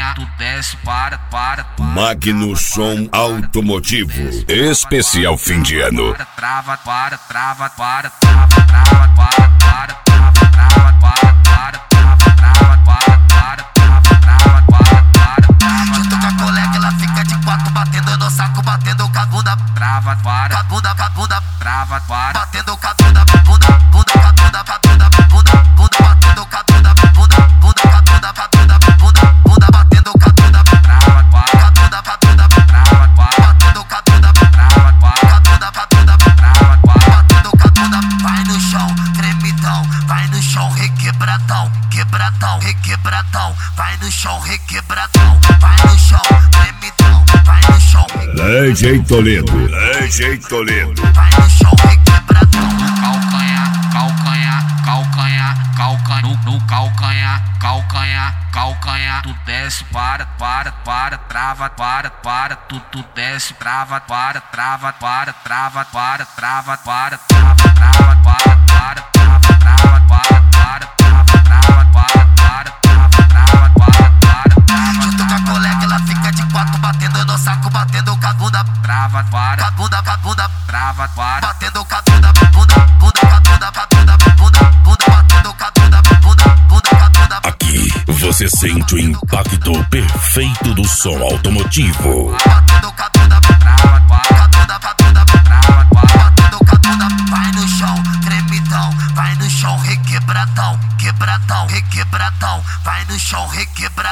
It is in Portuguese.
tu desce, para. Magno Som Automotivo. Especial fim de ano. Trava. Junto com a colega, ela fica de quatro, batendo no saco, batendo com a bunda. Trava, Trava, para. batendo com a bunda, bunda, batendo com a bunda, bunda, batendo com a bunda, batendo com a bunda, batendo com a bunda. Vai no chão, tremidão, vai no chão, requebradão, requebradão, vai no chão, requebradão, vai no chão, tremidão, vai no chão, DJ Toledo. vai no chão, requebradão. Calcanhar, tu desce, para, trava, tu desce, trava, para, Junto com a colega, ela fica de quatro, batendo no saco, batendo com a bunda, trava, para, batendo com a bunda, batendo com a bunda, Aqui você sente o impacto perfeito do som automotivo. batendo com a bunda, batendo com a bunda. Vai no chão, tremidão, vai no chão, requebradão, requebradão, vai no chão, requebradão.